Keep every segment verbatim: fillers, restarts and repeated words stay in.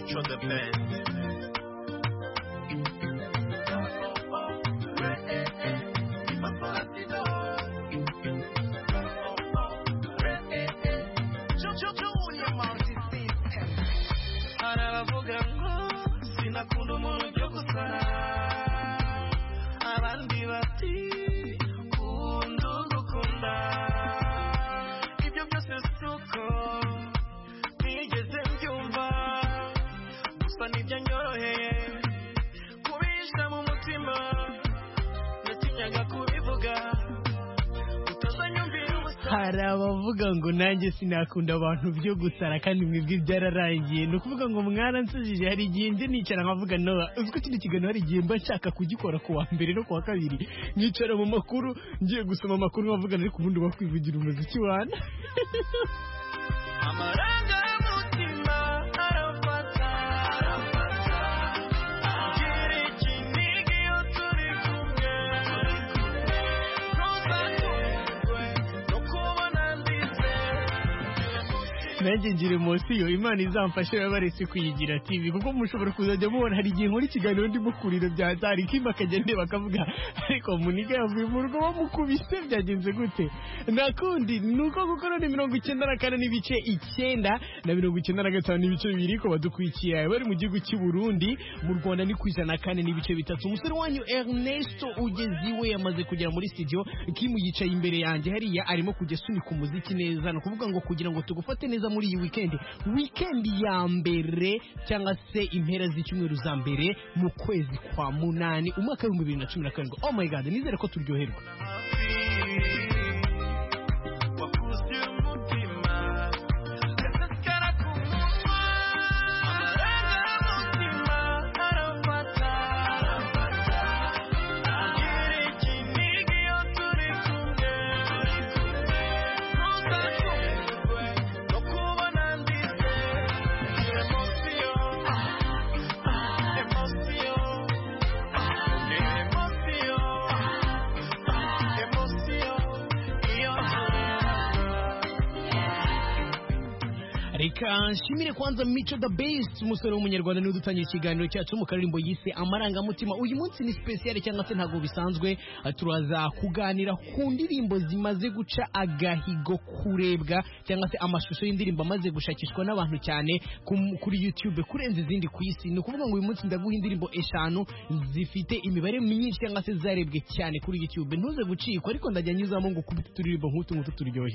Micho the best. Aravuga ngo sinakunda umuntu ujya gusara abandi bati kunda gukunda ibyo byose suko nigeze mbyumva gusa nibyo nyoroheye kubisha mu mutima natinyaga kubivuga hari abavuga ngo nanjye sinakunda abantu byo gusara kandi mwebwe byararangiye ni ukuvuga ngo mwaransujije hari igihe nje nicara nkavuga no uziko kino kiganiro hari igihe mba nshaka kugikora ku wa mbere no ku wa kabiri nkicara mu makuru ngiye gusoma amakuru nkavuga ariko ubundi wakwivugira umuziki wana amaranga y'umutima arafata gira ikinigi iyo turi kumwe nanjye ngira emosiyo imana izamfashe baretse kuyigira tv kuko mushobora kuzajya mubona hari igihe nkora ikiganiro ndimo kurira bya zari kimba akagenda bakavuga ariko muniga yavuye mu rugo bamukubise byagenze gute nakundi nuko gukora ni mirongo icyenda na kane n'ibice icyenda na mirongo icyenda na gatanu n'ibice bibiri ko badukurikiye bari mu gihugu cy'u Burundi mu Rwanda ni ku ijana na kane n'ibice bitatu umusore wanyu Ernesto Ugeziwe yamaze kugera muri studio Kim yicaye imbere yanjye hariya arimo kujya sunika umuziki neza no kuvuga ngo kugira ngo tugufate neza muri iyi weekend weekend ya mbere cyangwa se impera z'icyumweru za mbere mu kwezi kwa munani umwaka wa bibiri na cumi na karindwi. Oh my god, nizere ko turyoherwa. Reka nshimire kwanza Micho the best umusore w'umunyarwanda niwe dutangiye ikiganiro cyacu mu karirimbo yise amarangamutima. Uyu munsi ni special cyangwa se ntago bisanzwe, turaza kuganira ku ndirimbo zimaze guca agahigo kurebwa cyangwa se amashusho y'indirimbo amaze gushakishwa n'abantu cyane kuri YouTube kurenza izindi ku isi. Ni ukuvuga ngo uyu munsi ndaguha indirimbo eshanu zifite imibare myinshi cyangwa se zarebwe cyane kuri YouTube. Ntuze gucikwa ariko ndajya nyuzamo ngo kubita turirimbo nk'utu ngutu turyoshye.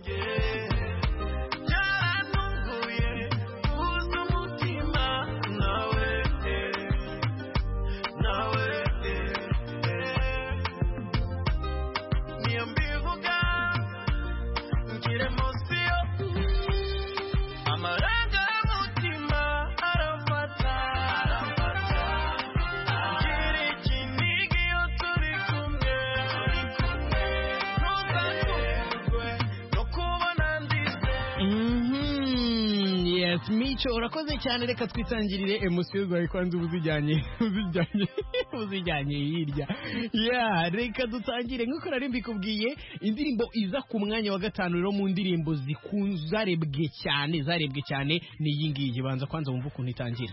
Micho urakoze cyane, reka twitangirire emosiyo rwawe kwanza ubuzijyanye ubuzijyanye ubuzijyanye hirya ya reka dutangire nk'uko nari mbikubwiye indirimbo iza ku mwanya wa gatanu rero mu ndirimbo zikunzarebwe cyane zarebwe cyane ni iyi ngiyi. Banza kwanza wumva ukuntu itangira.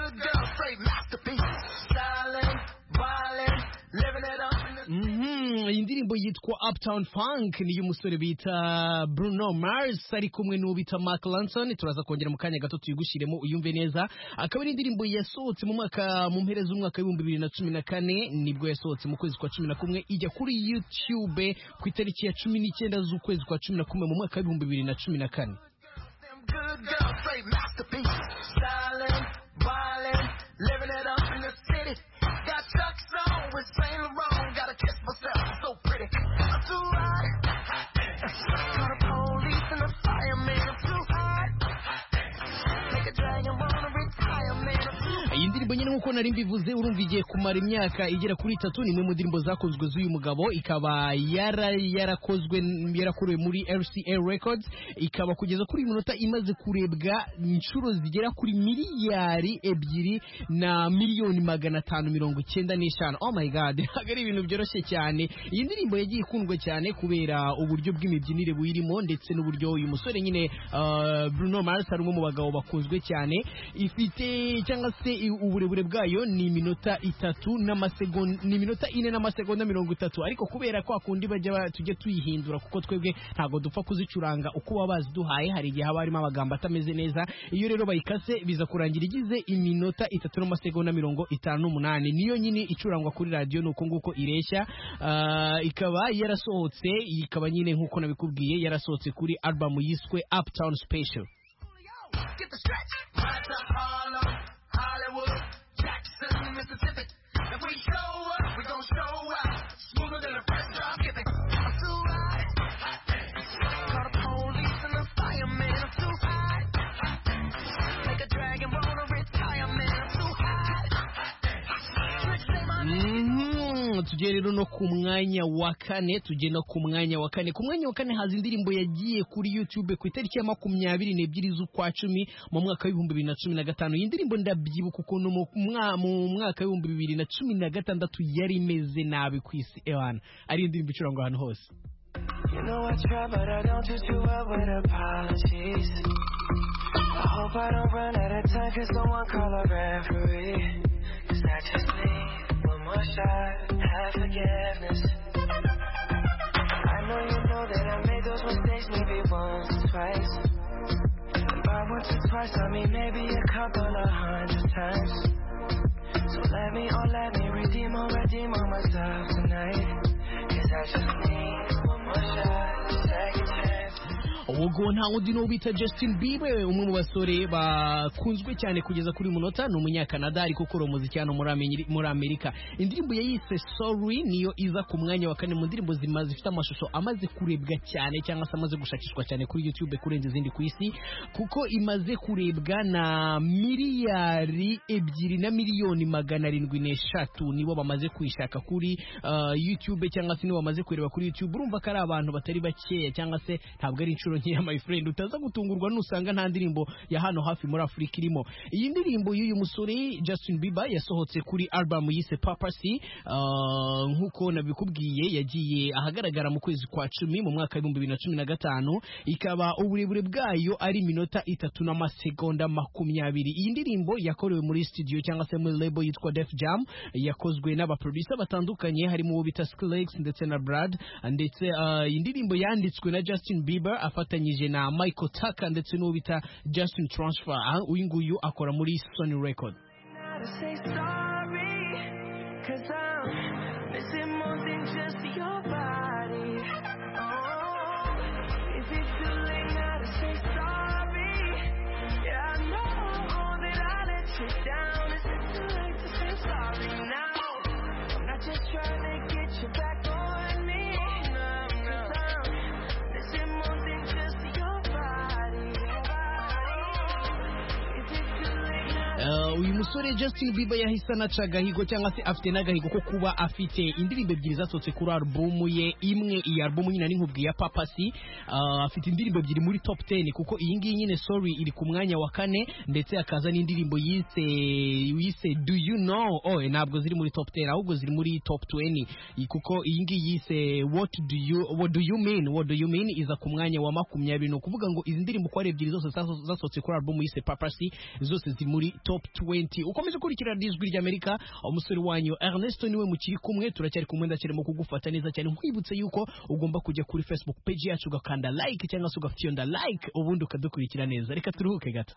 Mhm, indirimbo yitwa Uptown Funk ni y'umusore bita Bruno Mars ari kumwe n'ubita Mark Ronson. Turaza kongera mu kanya gato tuyigushiremo uyumve neza. Akaba ari indirimbo yasohotse mu mwaka mu mpera z'umwaka wa bibiri na cumi na kane, nibwo yasohotse mu kwezi kwa cumi na kumwe, ijya kuri YouTube ku itariki ya cumi n'icyenda z'ukwezi kwa cumi na kumwe mu mwaka wa bibiri na cumi na kane. ndirimbo nyine nkuko nari mbivuze urumva igiye kumara imyaka igera kuri itatu, ni imwe mu ndirimbo zakozwe z'uyu mugabo, ikaba yara yarakozwe yarakorewe muri R C A Records, ikaba kugeza kuri minota imaze kurebwa inshuro zigera kuri miliyari ebyiri na miliyoni magana atanu mirongo icyenda n'eshanu. Oh my god, ari ibintu byoroshye cyane. Iyi ndirimbo yagiye ikundwa cyane kubera uburyo bw'imibyinire buyirimo ndetse n'uburyo uyu musore nyine uh, Bruno Mars ari umwe mu bagabo bakunzwe cyane. Ifite cyangwa se uburebure bwayo ni iminota itatu n'amasegonda ni iminota ine n'amasegonda mirongo itatu, ariko kubera ko akundi bajya tujye tuyihindura kuko twebwe ntago dupfa kuzicuranga uko wabazi duhaye, hari igihe haba harimo amagambo atameze neza. Iyo rero bayikase biza kurangira igize iminota itatu n'amasegonda mirongo itanu n'umunani, niyo nyine icurangwa kuri radio nuko nguko ireshya. Uh, ikaba yarasohotse, ikaba nyine nkuko nabikubwiye yarasohotse kuri album yiswe Uptown Special. Get the stretch. Right to Harlem, Hollywood, Jackson, Mississippi. If we show up, we gon' show out. Smoother than a fresh drop. Get the I'm too hot. Call the police and the fireman. I'm too hot. Make a dragon wanna retire, man. I'm too hot. Mm-hmm. Tujye rero no ku mwanya wa kane, tujye no ku mwanya wa kane. Ku mwanya wa kane haza indirimbo yagiye kuri YouTube ku itariki ya makumyabiri n'ebyiri z'ukwa cumi mu mwaka w'ibihumbi bibiri na cumi na gatanu. Iyi ndirimbo ndabyibuka ukuntu mu mwaka w'ibihumbi bibiri na cumi na gatandatu yari imeze nabi ku isi ewana, ari indirimbo icurangwa ahantu hose. You know I try but I don't do too well with apologies. I hope I don't run out of time cause someone call a referee. Cause I just need one more shot, have forgiveness. I know you know that I made those mistakes maybe once or twice. And by once or twice I mean maybe a couple of hundred times. So let me, oh let me redeem or redeem on myself tonight. Cause I just need one more shot, second chance. Ubwo nta wundi no bita Justin Bieber, umwe mu basore bakunzwe cyane kugeza kuri munota, ni umunyakanada ariko ukora umuziki hano muri Amerika. Indirimbo yayise Sorry niyo iza ku mwanya wa kane mu ndirimbo zimaze zifite amashusho amaze kurebwa cyane cyangwa se amaze gushakishwa cyane kuri YouTube kurenza izindi ku isi, kuko imaze kurebwa na miliyari ebyiri na miliyoni magana arindwi n'eshatu nibo bamaze kuyishaka kuri uh, YouTube cyangwa se nibo bamaze kureba kuri YouTube. Urumva ko ari abantu batari bakeya cyangwa se ntabwo ari inshuro nkeya my friend, utaza gutungurwa nusanga nta ndirimbo ya hano hafi muri Afrika irimo. Iyi ndirimbo y'uyu musore Justin Bieber yasohotse kuri album yise Papacy, uh, nkuko nabikubwiye yagiye ahagaragara mu kwezi kwa cumi mu mwaka w'ibihumbi bibiri na cumi na gatanu, ikaba uburebure bwayo ari minota itatu n'amasegonda makumyabiri. Iyi ndirimbo yakorewe muri studio cyangwa se muri label yitwa Def Jam, yakozwe n'abaproducer batandukanye harimo uwo bita Skrillex ndetse na Brad, ndetse uh, iyi ndirimbo yanditswe na Justin Bieber afatanyije na Michael Tucker ndetse n'uwo bita Justin Transfer. Uyu nguyu akora muri Sony Record. Uyu musore Justin Bieber yahise anaca agahigo cyangwa se afite n'agahigo ko kuba afite indirimbo ebyiri zasohotse kuri album ye imwe. Iyi album nyine nkubwiye ya Papacy, uh, afite indirimbo ebyiri muri top ten, kuko iyi ngiyi nyine Sorry iri ku mwanya wa kane, ndetse akaza n'indirimbo yise yise Do You Know, oh ntabwo ziri muri top ten ahubwo ziri muri top twenty, kuko iyi ngiyi yise What Do You What Do You Mean What Do You Mean iza ku mwanya wa makumyabiri. No kuvuga ngo izi ndirimbo ko ari ebyiri zose zasohotse kuri album yise Papacy zose ziri muri top twenty. Ukomeje kurikira Ijwi ry'Amerika, umusore wanyu Ernesto niwe mukiri kumwe, turacyari kumwe ndacyarimo kugufata neza cyane. Nkwibutse yuko ugomba kujya kuri Facebook page yacu ugakanda like cyangwa se ugafyonda like ubundi ukadukurikira neza. Reka turuhuke gato.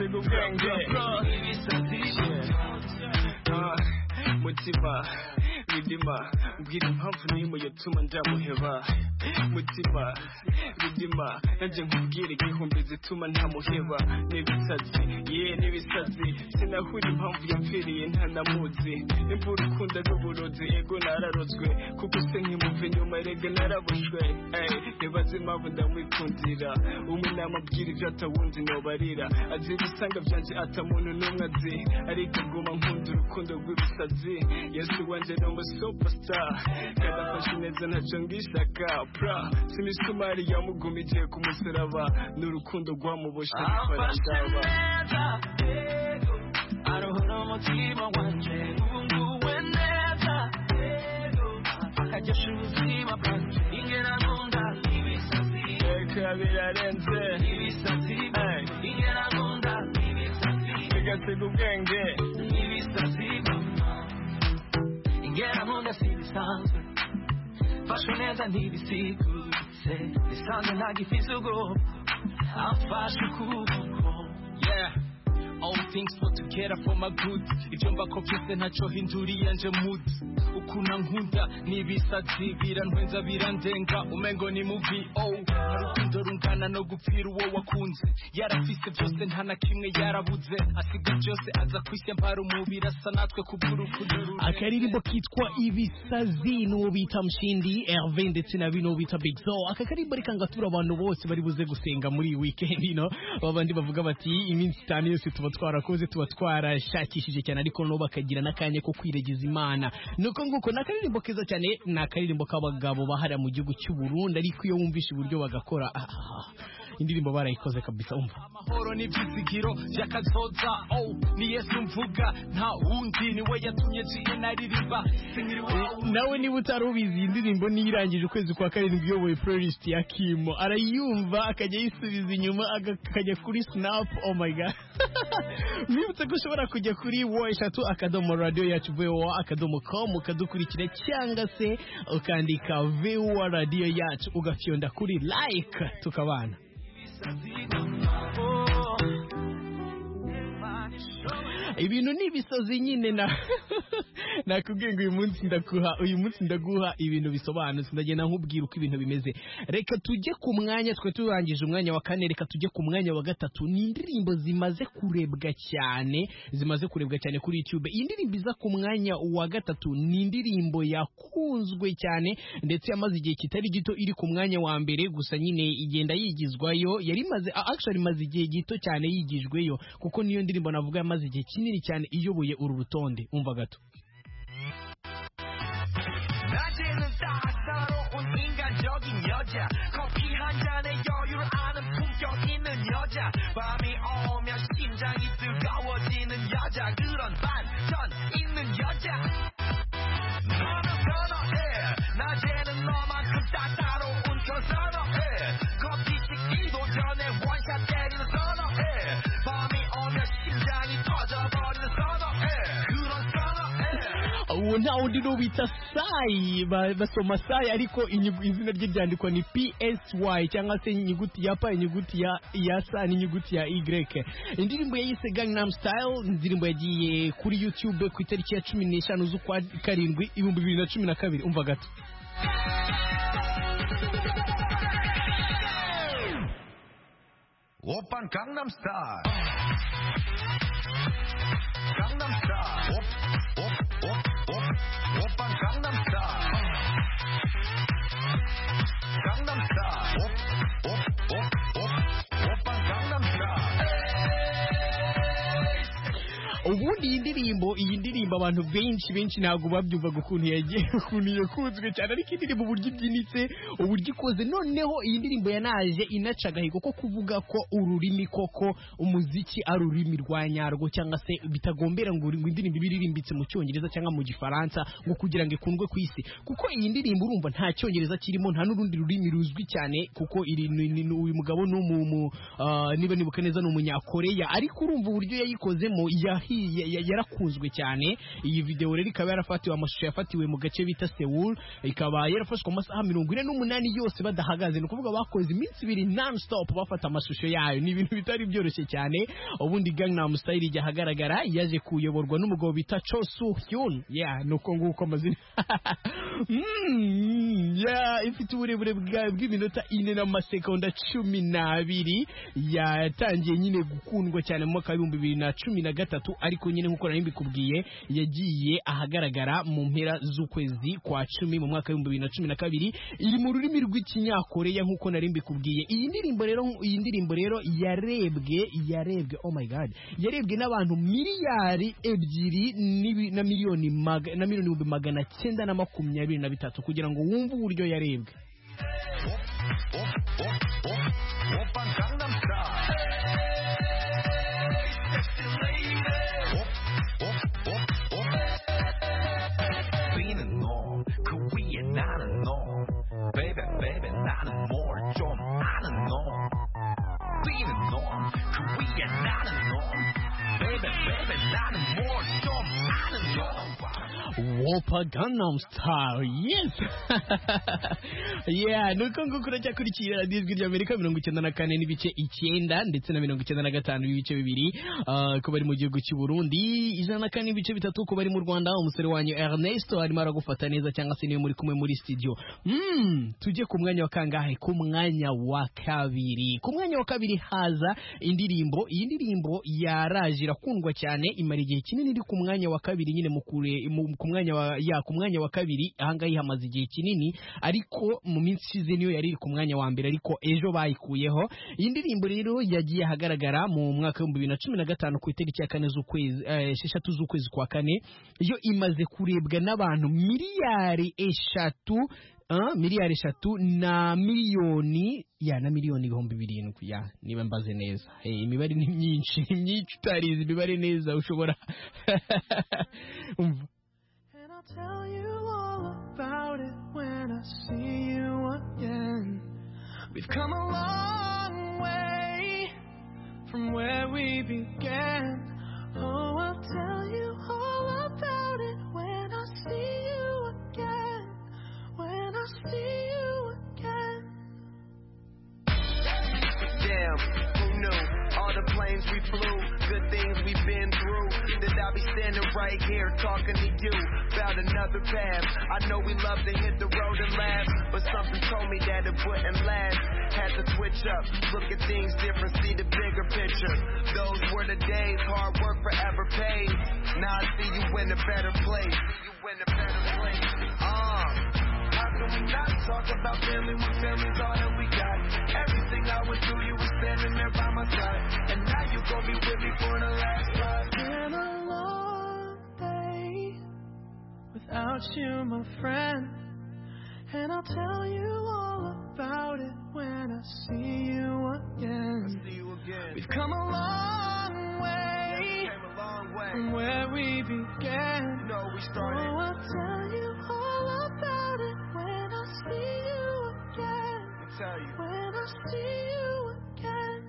Mutima ridima mbwira impamvu n'imwe yatuma ndamuheba mutima ridima nanjye nkubwire igihumbi zituma ntamuheba n'ibisazi ye n'ibisazi sinahura impamvu yapfiriye ntanamuzi imvura ukunda n'uburozi ego nararozwe kuko se nkimuve nyuma erega narabushwe nibaze impamvu ndamwikundira umwe namabwira ibyo atawundi nobarira azi ibisanga byanje atamuntu n'umwe azi ariko nguma nkunda urukundo rw'ibisazi yesu wanje ni umu superstar kadafashe neza ntacyo ngishaka pra simisumari yamugumije ku musaraba n'urukundo rwamuboshe n'ifarangaba arohora umutima wanje ubunguwe neza akagesha ubuzima bwanje ingera nkunda ibisazi reka birarenze ibisazi ingera nkunda ibisazi bigasiga ubwenge ibisazi ingera nkunda si bisanzwe fashe neza ntibisiguritse bisanzwe ntagifise ubwoba amfashe ukuboko yeah all things put together for my good ibyo mbakofise ntacyo hinduriye nje mood ukuna nkunda nibisazi birantwenza birandenga umengo ni movie oh harukundo rungana no gupfira uwo wakunze yarafise byose nta na kimwe yarabuze asiga byose aza kwise mpara umubiri asa natwe kubw'urukundo akaririmbo kitwa ibisazi n'uwo bita Mshindi Hervé ndetse na bino bita Big Zo akaririmbo rikangatura abantu bose bari buze gusenga muri weekend no babandi bavuga bati iminsi itanu yose tuba twarakoze tuba twarashakishije cyane ariko no bakagira nakanye ko kwiregeza Imana nuko nguko nakaririmbo keza cyane nakaririmbo kabagabo bahara mu gihugu cy'u Burundi ariko iyo wumvisha uburyo bagakora ah, indirimbo barayikoze kabisa umva amahoro n'ibyizigiro byakazoza oh ni Yesu mvuga nta wundi ni we yatumye jiye naririmba nawe niba utarubizi indirimbo nirangije ukwezi kwa karindwi yoboye playlist ya Kimo arayumva akajya yisubiza inyuma akajya kuri Snap oh my god mwibutse ko ushobora kujya kuri wo eshatu akadomo radio yacu voa akadomo com ukadukurikira cyangwa se ukandika voa radio yacu ugafyonda kuri like tukabana ibintu nibisozi nyine na nakubwiye ngo uyu munsi ndaguha uyu munsi ndaguha ibintu bisobanutse ndagenda nkubwira uko ibintu bimeze reka tujye ku mwanya twe turangije umwanya wa kane reka tujye ku mwanya wa gatatu ni indirimbo zimaze kurebwa cyane zimaze kurebwa cyane kuri YouTube iyi ndirimbo iza ku mwanya wa gatatu ni indirimbo yakunzwe cyane ndetse yamaze igihe kitari gito iri ku mwanya wa mbere gusa nyine igenda yigizwayo yari maze actually maze igihe gito cyane yigijweyo kuko niyo ndirimbo navuga yamaze igihe kinini cyane iyoboye uru rutonde umva gato uwo nta wundi n'ubita Sai basoma Sai ariko izina rye ryandikwa ni P S Y cyangwa se inyuguti ya P inyuguti ya ya Sa n'inyuguti ya Y indirimbo yayise Gangnam Style indirimbo yagiye kuri YouTube ku itariki ya cumi n'eshanu z'ukwa karindwi ibihumbi bibiri na cumi na kabiri umva gato Oppan Gangnam Style Gangnam Style Op op op op Oppan Gangnam Style Gangnam Style Op op op op Oppan Gangnam Style ubundi iyi ndirimbo iyi ndirimbo abantu benshi benshi ntabwo babyumva ukuntu yagiye ukuntu yakunzwe cyane ariko indirimbo uburyo ibyinitse uburyo ikoze noneho iyi ndirimbo yanaje inaca agahigo ko kuvuga ko ururimi koko umuziki ari ururimi rwa nyarwo cyangwa se bitagombera ngo indirimbo ibiririmbitse mu cyongereza cyangwa mu gifaransa ngo kugira ngo ikundwe ku isi kuko iyi ndirimbo urumva nta cyongereza kirimo nta n'urundi rurimi ruzwi cyane kuko iri uyu mugabo ni umu niba nibuka neza ni umunyakoreya ariko urumva uburyo yayikozemo yahiye yarakuzwe cyane. Iyi video rero ikaba yarafatiwe, amashusho yafatiwe mu gace bita Seoul, ikaba yarafashwe amasaha mirongo ine n'umunani yose badahagaze. Ni ukuvuga bakoze iminsi ibiri non stop bafata amashusho yayo. Ni ibintu bitari byoroshye cyane. Ubundi Gangnam Style ijya hagaragara yaje kuyoborwa n'umugabo bita Cho Soo Hyun. Yeah, nuko nguko amazina. mm, yeah, ifite uburebure bw'iminota ine n'amasekonda cumi n'abiri. Yatangiye nyine gukundwa cyane mu mwaka w'ibihumbi bibiri na cumi na gatatu, ariko nyine nkuko nari mbikubwiye yagiye ahagaragara mu mpera z'ukwezi kwa cumi mu mwaka w'ibihumbi bibiri na cumi na kabiri. Iri mu rurimi rw'ikinyakoreya nkuko nari mbikubwiye. Iyi ndirimbo rero iyi ndirimbo rero yarebwe yarebwe oh my god yarebwe n'abantu miliyari ebyiri na miliyoni maga, na miliyoni ibihumbi magana cyenda na makumyabiri na bitatu kugira ngo wumve uburyo yarebwe. Baby, baby, 나는 뭘 좀 아는 놈. 뛰는 놈, 그 위에 나는 놈. Baby, baby, 나는 뭘 좀 아는 놈. Whopper Gangnam Style, yes. Yeah, nuko nguko uracyakurikira radiyo ijwi ry'Amerika mirongo icyenda na kane n'ibice icyenda ndetse na mirongo icyenda na gatanu n'ibice bibiri ko bari mu gihugu cy'u Burundi, ijana na kane n'ibice bitatu ko bari mu Rwanda. Umusore wanyu Ernesto arimo aragufata neza, cyangwa se niwe muri kumwe muri studio. Mm, tujye ku mwanya wa kangahe? Ku mwanya wa kabiri. Ku mwanya wa kabiri haza indirimbo. Iyi ndirimbo yaraje irakundwa cyane, imara igihe kinini iri ku mwanya wa kabiri nyine mukure ku mwanya wa ya ku mwanya wa kabiri. Ahangaye hamaze igihe kinini, ariko mu minsi ishize niyo yari ku mwanya wa mbere, ariko ejo bayikuyeho. Iyi ndirimbo rero yagiye hagaragara mu mwaka wa bibiri na cumi na gatanu ku itariki ya kane z'ukwezi esheshatu z'ukwezi kwa kane. Iyo imaze kurebwa n'abantu miliyari eshatu Uh, miliyari eshatu na miliyoni ya na miliyoni ibihumbi birindwi ya niba mbaze neza. Hey, imibare ni myinshi myinshi utarizi imibare neza ushobora. And I'll tell you all about it when I see you again. We've come a long way from where we began. Oh, I'll tell you all about it when I see you again. When I see you again. Damn, who knew? All the planes we flew, good things we've been through. That I'll be standing right here talking to you about another path. I know we love to hit the road and laugh, but something told me that it wouldn't last. Had to switch up, look at things different, see the bigger picture. Those were the days, hard work forever paid. Now I see you in a better place. See you in a better place. Uh. Can we not talk about family when family's all that we got? Everything I went through, you were standing there by my side. And now you gon' be with me for the last ride. It's been a long day without you, my friend. And I'll tell you all about it when I see you again. I'll see you again. We've come a long way, came a long way from where we began. You know we started. Oh, I'll tell you all about it when I see you again. I'll tell you. When I see you again.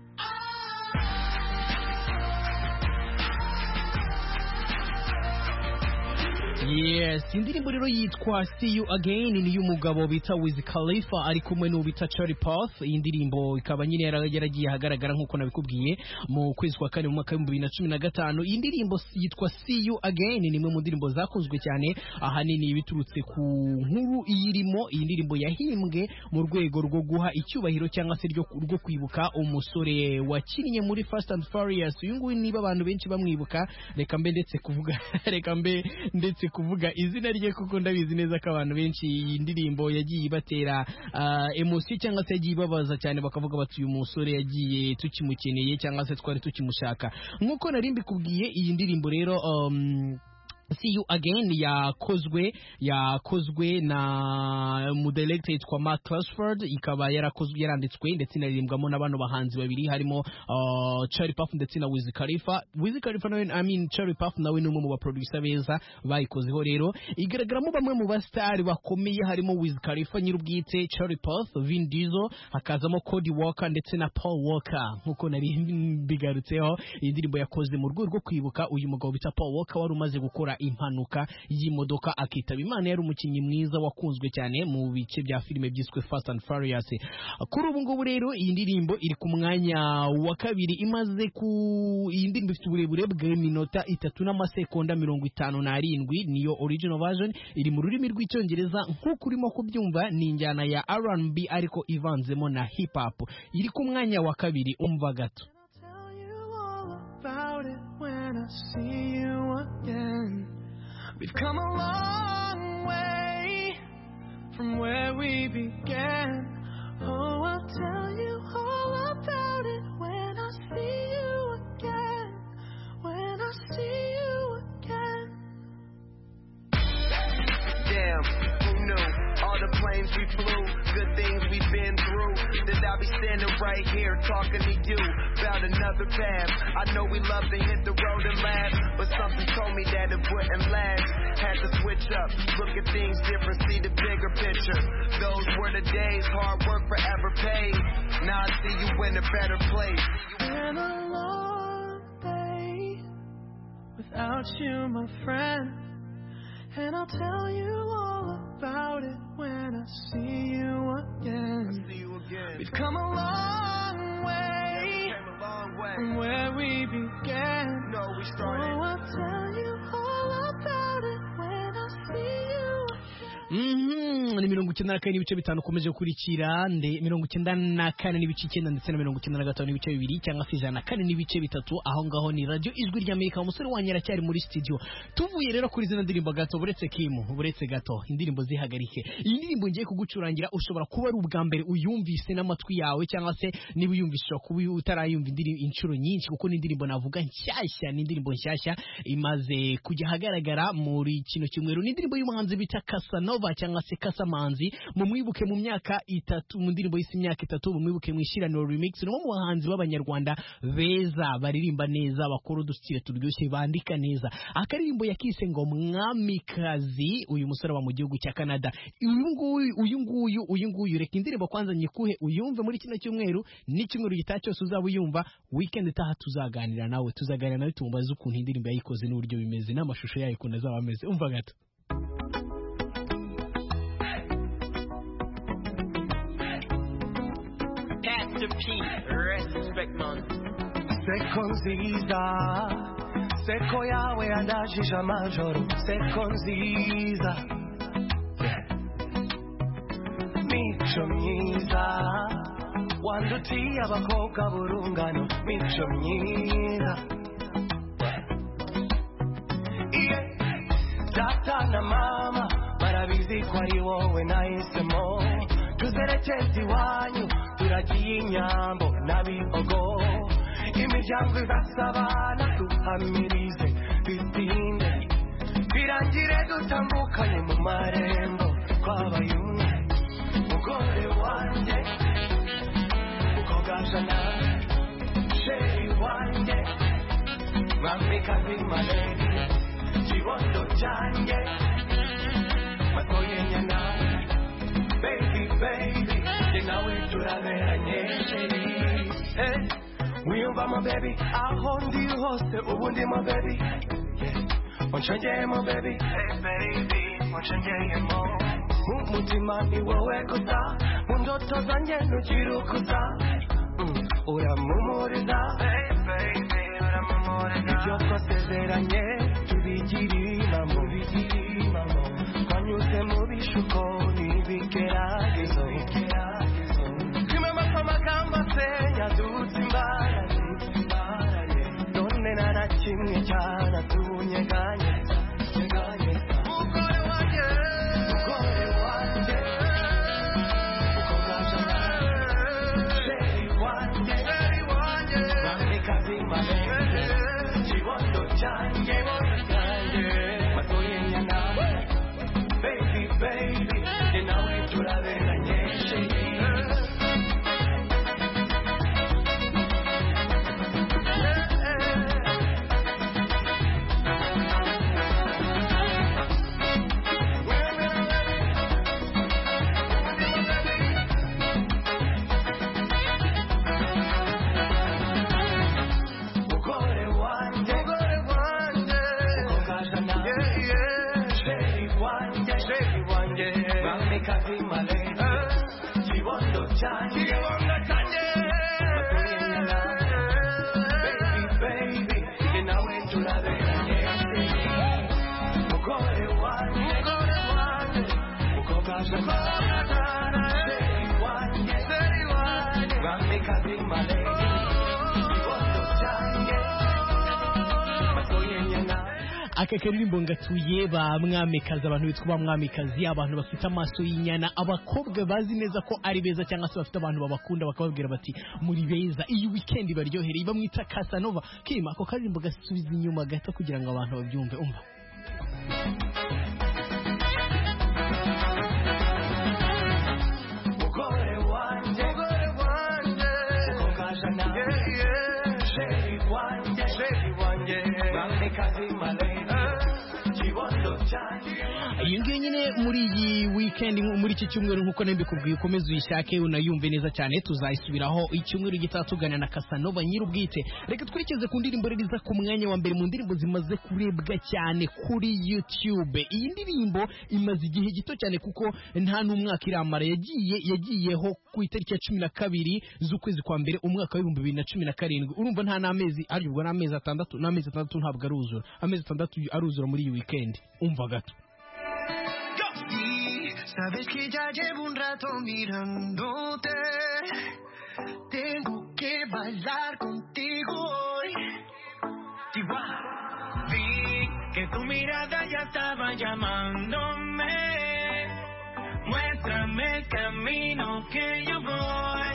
Yes, indirimbo rero yitwa See You Again, ni y'umugabo bita Wiz Khalifa ari kumwe n'ubita Charlie Puth. Iyi ndirimbo ikaba nyine yaragiye hagaragara nkuko nabikubwiye mu kwezi kwa kane mu mwaka wa bibiri na cumi na gatanu. Iyi ndirimbo yitwa See You Again, ni imwe mu ndirimbo zakunzwe cyane, ahanini biturutse ku nkuru iyirimo. Iyi ndirimbo yahimbwe mu rwego rwo guha icyubahiro cyangwa se ryo rwo kwibuka umusore wakinnye muri Fast and Furious. Uyu nguyu niba abantu benshi bamwibuka, reka mbe ndetse kuvuga reka mbe ndetse kuvuga izina rye kuko ndabizi neza ko abantu benshi iyi ndirimbo yagiye ibatera uh, emotion cyangwa se yagiye ibabaza cyane, bakavuga bati uyu musore yagiye tukimukeneye cyangwa se twari tukimushaka. Nkuko nari mbikubwiye, iyi ndirimbo rero um, See You Again yakozwe yakozwe na mudirector yitwa Mark Clusford, ikaba yarakozwe yaranditswe ndetse inaririmbwamo n'abantu bahanzi babiri harimo uh, Charlie Puth ndetse na Wiz Khalifa. Wiz Khalifa nawe I mean Charlie Puth nawe ni umwe mu ba producer beza bayikozeho, rero igaragaramo bamwe mu ba star bakomeye harimo Wiz Khalifa nyirubwite, Charlie Puth, Vin Diesel, hakazamo Cody Walker ndetse na Paul Walker. Nkuko nari bigarutseho, iyi ndirimbo yakoze mu rwego rwo kwibuka uyu mugabo bita Paul Walker wari umaze gukora impanuka y'imodoka akitaba Imana. Yari umukinnyi mwiza wakunzwe cyane mu bice bya filime byiswe Fast and Furious. Kuri ubu ngubu rero iyi ndirimbo iri ku mwanya wa kabiri, imaze ku iyi ndirimbo ifite uburebure bw'iminota itatu n'amasekonda mirongo itanu n'arindwi, niyo original version iri mu rurimi rw'icyongereza. nk'uko urimo kubyumva ni injyana ya R and B ariko ivanzemo na hip hop. Iri ku mwanya wa kabiri, umva gato. We've come a long way from where we began. Oh, I'll tell you all about it when I see you again. When I see you again. Damn, who knew? All the planes we flew, good things we've been through. That I'll be standing right here talking to you about another path. I know we love to hit the road and laugh, but something told me that it wouldn't last. Had to switch up, look at things different, see the bigger picture. Those were the days, hard work forever paid. Now I see you in a better place. Been a long day without you, my friend, and I'll tell you all about it when I see you again. I see you again. We've come a long way, yeah, we came a long way from where we began. No, we started. Oh, I'll tell you all about it when I see you again. Mhm, ni mirongo icyenda na kane n'ibice bitanu ukomeje gukurikira, nde mirongo icyenda na kane n'ibice icyenda ndetse na mirongo icyenda na gatanu n'ibice bibiri cyangwa se ijana na kane n'ibice bitatu. Aho ngaho ni radio Ijwi ry'Amerika. Umusore wanyu aracyari muri studio. Tuvuye rero kuri zina ndirimbo gato, buretse Kim, buretse gato indirimbo zihagarike. Iyi ndirimbo ngiye kugucurangira ushobora kuba ari ubwa mbere uyumvise n'amatwi yawe, cyangwa se niba uyumvise kuba utarayumva indirimbo inshuro nyinshi, kuko ni indirimbo navuga nshyashya, ni indirimbo nshyashya imaze kujya hagaragara muri kino cyumweru. Ni indirimbo y'umuhanzi bita Casanova cyangwa se Kasamanzi. Mu mwibuke mu myaka itatu, mu ndirimbo y'isi imyaka itatu, mu mwibuke mu ishiraniro remix. No mu bahanzi b'abanyarwanda beza baririmba neza, bakora udusitire turyoshye, bandika neza. Akaririmbo yakise ngo Mwamikazi, uyu musore wa mu gihugu cya Canada. Uyu nguyu uyu nguyu uyu nguyu reka indirimbo kwanza nyikuhe uyumve muri kino cyumweru, ni cyumweru gitaha cyose uzaba uyumva. Weekend itaha tuzaganira nawe, tuzaganira nawe tumubaza ukuntu indirimbo yayikoze n'uburyo bimeze n'amashusho yayo ukuntu azaba ameze. Umva gato. Respect man. Seko nziza, seko yawe yandajije amajoro, seko nziza, mico myiza, wandutiye abakobwa burungano, mico myiza, yeah. Data na mama barabizi ko ari wowe nahisemo, tuzerekeze iwanyu turagiye inyambo n'abihogo, imiryango izasabana duhamirize bitinde, birangire dutambukanye mu marembo twabaye umwe, mugore wanjye ukogajana, sheri wanjye mwamikazi maledi, kibondo cyanjye matoye nyana, baby baby nawe turaberanye, hey, wiyumvamo baby, aho ndi hose ubu ndimo baby, yeah, unshengeyemo baby, hey baby, unshengeyemo, mu mutima ni wowe gusa, mu ndoto zanjye ntugira ukuza, mm, uramumuriza, hey baby, uramumuriza, ibyo twasezeranye tubigire impamo, tubigire impamo, twanyuze mu bishuko n'ibigeragezo, none nta kimwe cyaratunyeganye, mugore wanjye, mugore wanjye, ukogajana, sheri wanjye, sheri wanjye, mwamikazi maledi, kibondo cyanjye, Rami kazi male Chibondo chanje Chibondo chanje Baby, baby Inawe tuladera nyesi Mugore wanje Mugore wanje Mukokasha Mukokasha Seri wanje Seri wanje Rami kazi male aka karirimbo ngatuye ba mwamikazi abantu bitwa ba mwamikazi abantu bafite amaso y'inyana abakobwa bazi neza ko ari beza cyangwa se bafite abantu babakunda bakababwira bati muri beza iyi weekend baryohereye bamwita Casanova kima ako karirimbo gasubiza inyuma gato kugira ngo abantu babyumve umva Mugore wanje Mugore wanje Mukokasha na Sheri wanje Sheri wanje Rami kazi male iyi ngiyi nyine muri iyi weekend muri iki cyumweru nkuko nabikubwiye ukomeze uyishake unayumve neza cyane tuzayisubiraho icyumweru gitatugana na Casanova nyirubwite reka twikeze ku ndirimbo riza ku mwanya wa mbere mu ndirimbo zimaze kurebwa cyane kuri YouTube iyi ndirimbo imaze igihe gito cyane kuko nta n'umwaka iramara yagiye yagiyeho ku itariki ya cumi na kabiri z'ukwezi kwa mbere umwaka wa ibihumbi bibiri na cumi na karindwi urumva nta n'amezi aribwo n'amezi atandatu n'amezi atandatu ntabwo aruzura amezi atandatu aruzura muri iyi weekend umva gato Sabes que ya llevo un rato mirándote. Tengo que bailar contigo hoy. Vi que tu mirada ya estaba llamándome. Muéstrame el camino que yo voy.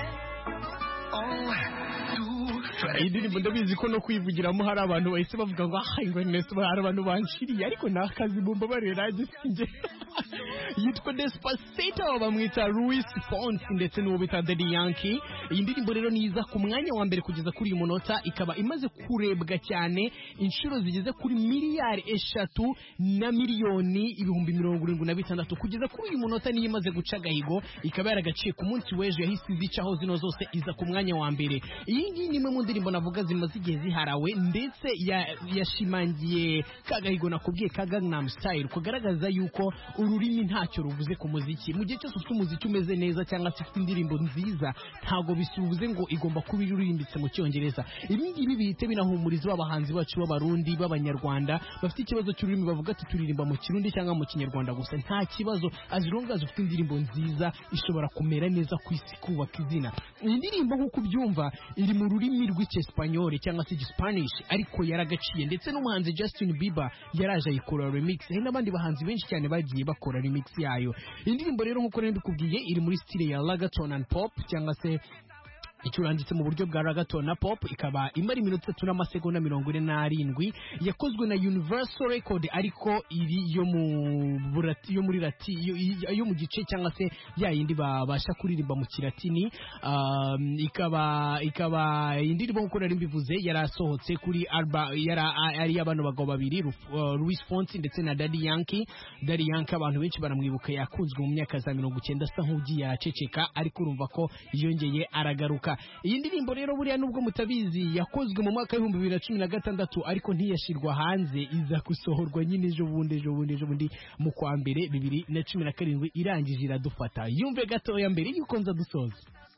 Oh, iyi ndirimbo ndabizi ko no kwivugiramo hari abantu bahise bavuga ngo aha ngo Ernesto hari abantu banshiriye ariko nakazi bumba barera gisinge yitwa Despacito bamwita Luis Fonsi ndetse n'uwo bita Daddy Yankee iyi ndirimbo rero niza ku mwanya wa mbere kugeza kuri uyu munota ikaba imaze kurebwa cyane inshuro zigeze kuri miliyari eshatu na miliyoni ibihumbi mirongo irindwi na bitandatu kugeza kuri uyu munota niyo imaze guca agahigo ikaba yaragaciye ku munsi w'ejo yahise izicaho zino zose iza ku mwanya wa mbere iyi ngiyi ni imwe mu ndirimbo navuga zimaze igihe ziharawe ndetse yashimangiye kagahigo nakubwiye ka Gangnam Style kugaragaza yuko ururimi ntacyo ruvuze ku muziki mu gihe cyose ufite umuziki umeze neza cyangwa se ufite indirimbo nziza ntago bisubize ngo igomba kuba iririmbitse mu cyongereza ibi ngibi bihite binahumuriza abahanzi bacu b'abarundi b'abanyarwanda bafite ikibazo cy'ururimi bavuga ati turirimba mu kirundi cyangwa mu kinyarwanda gusa nta kibazo as long as ufite indirimbo nziza ishobora kumera neza ku isi kubaka izina iyi ndirimbo nk'uko ubyumva iri mu rurimi rw'icyesipanyoli cyangwa se Spanish ariko yaragaciye ndetse n'umuhanzi Justin Bieber yaraje ayikora remix hari n'abandi bahanzi benshi cyane bagiye bakora remix yayo indirimbo rero nk'uko nabikubwiye iri muri style ya reggaeton and pop cyangwa se icurangitse mu buryo bwa reggaeton na pop ikaba imara iminota itatu n'amasegonda mirongo ine n'arindwi yakozwe na Universal Record ariko iri yo mu burati yo muri lati yo, yo mu gice cyangwa se ya yindi babasha kuririmba mu kilatini um, ikaba ikaba indirimbo nkuko nari mbivuze yarasohotse kuri alba yara ari abantu bagabo babiri uh, Luis Fonsi ndetse na Daddy Yankee Daddy Yankee abantu benshi baramwibuka yakunzwe mu myaka za mirongo icyenda asa nk'ugiye araceceka ariko urumva ko yongeye aragaruka iyi ndirimbo rero buriya nubwo mutabizi yakozwe mu mwaka w'ibihumbi bibiri na cumi na gatandatu ariko ntiyashirwa hanze iza gusohorwa nyine ejo bundi ejo bundi ejo bundi mu kwa mbere bibiri na cumi na karindwi irangije iradufata yumve gatoya mbere yuko nza dusoza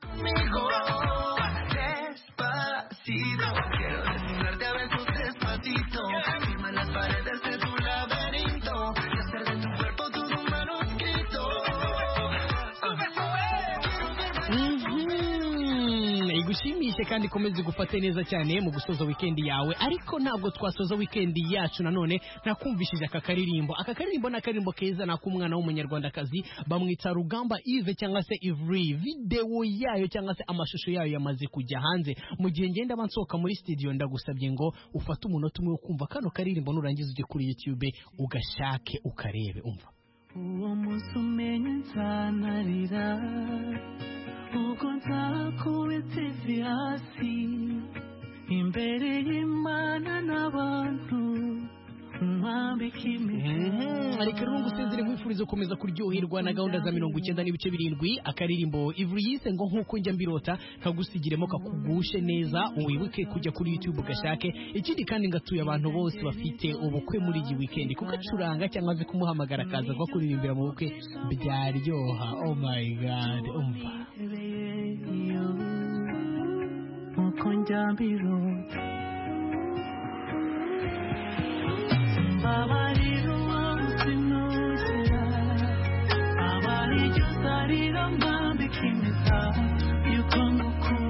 igushimishe kandi ikomeze gufate neza cyane mu gusoza weekend yawe ariko ntabwo twasoza weekend yacu nanone nakumvishije aka karirimbo aka karirimbo na karirimbo keza nakumwana w'umunyarwandakazi bamwita Rugamba Yves cyangwa se Ivry video yayo cyangwa se amashusho yayo yamaze kujya hanze mu gihe ngenda bansohoka muri studio ndagusabye ngo ufate umunota umwe wo kumva kano karirimbo nurangiza uje kuri YouTube ugashake ukarebe umva uwo munsi umenye nzanarira ubwo nzakubita ivi hasi imbere y'Imana n'abantu ariko rero ngusezere nkwifuriza gukomeza kuryoherwa na gahunda za mirongo icyenda n'ibice birindwi akaririmbo Ivryise ngo nkuko njya mbirota kagusigiremo kakugushe neza wibuke kujya kuri YouTube gashake ikindi kandi ngatuye abantu bose bafite ubukwe muri iyi weekend kuko acuranga cyangwa se kumuhamagara akaza ko kuririmbira mu bukwe byaryoha. Oh my god, umva nkuko njya mbirota Babariro wamusinuzira Abari juzarira mbambe kimeza Yuko ngukunda